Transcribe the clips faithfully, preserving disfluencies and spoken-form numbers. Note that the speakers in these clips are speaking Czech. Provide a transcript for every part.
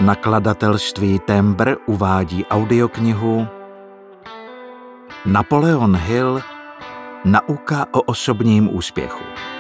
Nakladatelství Tembr uvádí audioknihu Napoleon Hill – Nauka o osobním úspěchu.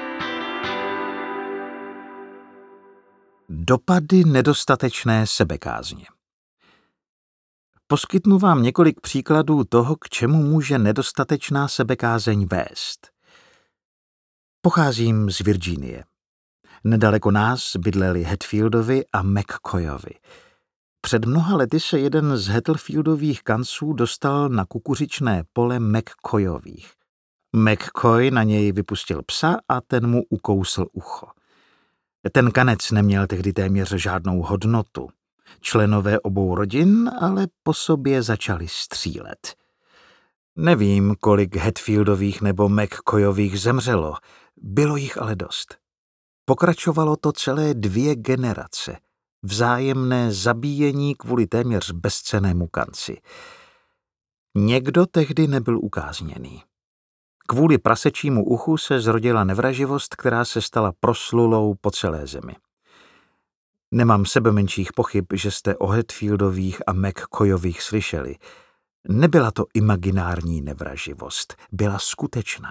Dopady nedostatečné sebekázně. Poskytnu vám několik příkladů toho, k čemu může nedostatečná sebekázeň vést. Pocházím z Virginie. Nedaleko nás bydleli Hatfieldovi a McCoyovi. Před mnoha lety se jeden z Hatfieldových kanců dostal na kukuřičné pole McCoyových. McCoy na něj vypustil psa a ten mu ukousl ucho. Ten kanec neměl tehdy téměř žádnou hodnotu. Členové obou rodin ale po sobě začali střílet. Nevím, kolik Hatfieldových nebo McCoyových zemřelo, bylo jich ale dost. Pokračovalo to celé dvě generace. Vzájemné zabíjení kvůli téměř bezcennému kanci. Někdo tehdy nebyl ukázněný. Kvůli prasečímu uchu se zrodila nevraživost, která se stala proslulou po celé zemi. Nemám sebemenších pochyb, že jste o Hatfieldových a McCoyových slyšeli. Nebyla to imaginární nevraživost, byla skutečná.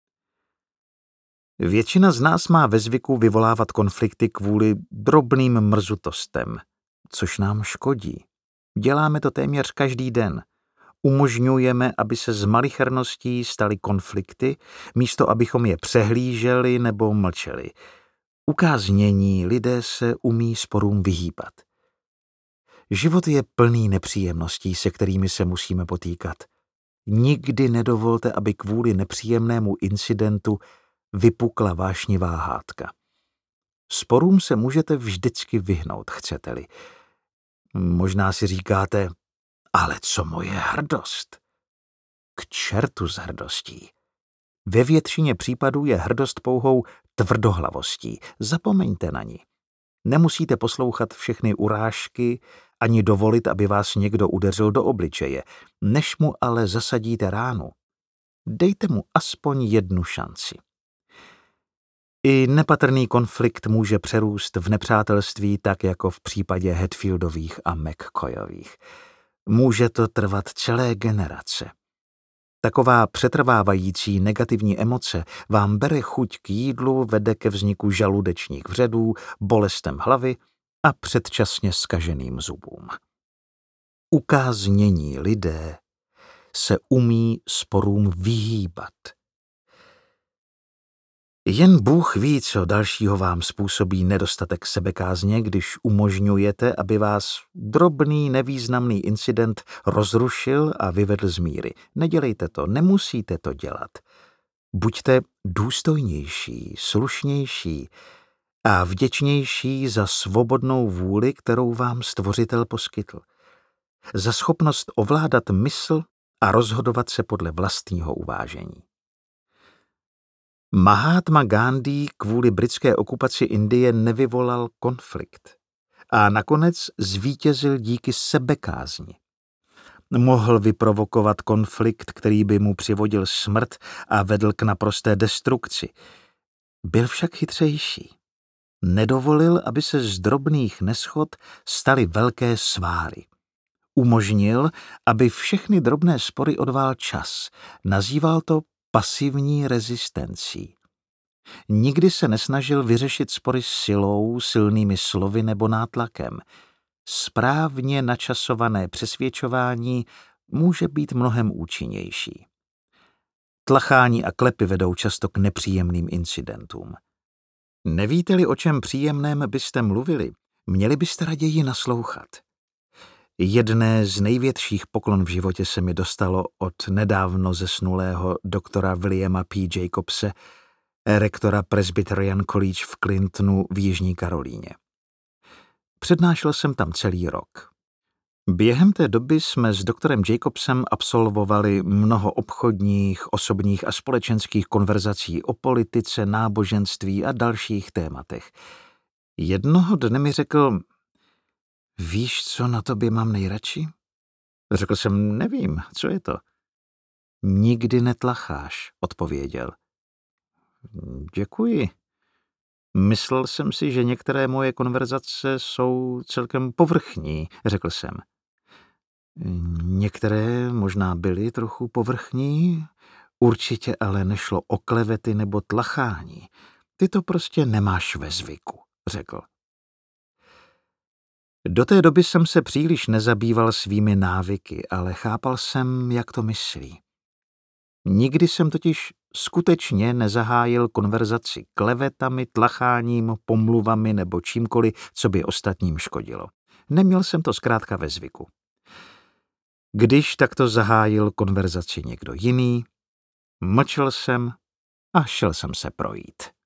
Většina z nás má ve zvyku vyvolávat konflikty kvůli drobným mrzutostem, což nám škodí. Děláme to téměř každý den. Umožňujeme, aby se z malicherností staly konflikty, místo abychom je přehlíželi nebo mlčeli. Ukáznění lidé se umí sporům vyhýbat. Život je plný nepříjemností, se kterými se musíme potýkat. Nikdy nedovolte, aby kvůli nepříjemnému incidentu vypukla vášnivá hádka. Sporům se můžete vždycky vyhnout, chcete-li. Možná si říkáte, ale co moje hrdost? K čertu s hrdostí. Ve většině případů je hrdost pouhou tvrdohlavostí. Zapomeňte na ní. Nemusíte poslouchat všechny urážky, ani dovolit, aby vás někdo udeřil do obličeje. Než mu ale zasadíte ránu, dejte mu aspoň jednu šanci. I nepatrný konflikt může přerůst v nepřátelství, tak jako v případě Hatfieldových a McCoyových. Může to trvat celé generace. Taková přetrvávající negativní emoce vám bere chuť k jídlu, vede ke vzniku žaludečních vředů, bolestem hlavy a předčasně zkaženým zubům. Ukáznění lidé se umí sporům vyhýbat. Jen Bůh ví, co dalšího vám způsobí nedostatek sebekázně, když umožňujete, aby vás drobný, nevýznamný incident rozrušil a vyvedl z míry. Nedělejte to, nemusíte to dělat. Buďte důstojnější, slušnější a vděčnější za svobodnou vůli, kterou vám Stvořitel poskytl. Za schopnost ovládat mysl a rozhodovat se podle vlastního uvážení. Mahatma Gándhí kvůli britské okupaci Indie nevyvolal konflikt a nakonec zvítězil díky sebekázni. Mohl vyprovokovat konflikt, který by mu přivodil smrt a vedl k naprosté destrukci. Byl však chytřejší. Nedovolil, aby se z drobných neschod staly velké sváry. Umožnil, aby všechny drobné spory odvál čas. Nazýval to pasivní rezistencí. Nikdy se nesnažil vyřešit spory silou, silnými slovy nebo nátlakem. Správně načasované přesvědčování může být mnohem účinnější. Tlachání a klepy vedou často k nepříjemným incidentům. Nevíte-li, o čem příjemném byste mluvili, měli byste raději naslouchat. Jedné z největších poklon v životě se mi dostalo od nedávno zesnulého doktora Williama P. Jacobse, rektora Presbyterian College v Clintonu v Jižní Karolíně. Přednášel jsem tam celý rok. Během té doby jsme s doktorem Jacobsem absolvovali mnoho obchodních, osobních a společenských konverzací o politice, náboženství a dalších tématech. Jednoho dne mi řekl: Víš, co na tobě mám nejradši? Řekl jsem, nevím, co je to? Nikdy netlacháš, odpověděl. Děkuji. Myslel jsem si, že některé moje konverzace jsou celkem povrchní, řekl jsem. Některé možná byly trochu povrchní, určitě ale nešlo o klevety nebo tlachání. Ty to prostě nemáš ve zvyku, řekl. Do té doby jsem se příliš nezabýval svými návyky, ale chápal jsem, jak to myslí. Nikdy jsem totiž skutečně nezahájil konverzaci klevetami, tlacháním, pomluvami nebo čímkoliv, co by ostatním škodilo. Neměl jsem to zkrátka ve zvyku. Když takto zahájil konverzaci někdo jiný, mlčel jsem a šel jsem se projít.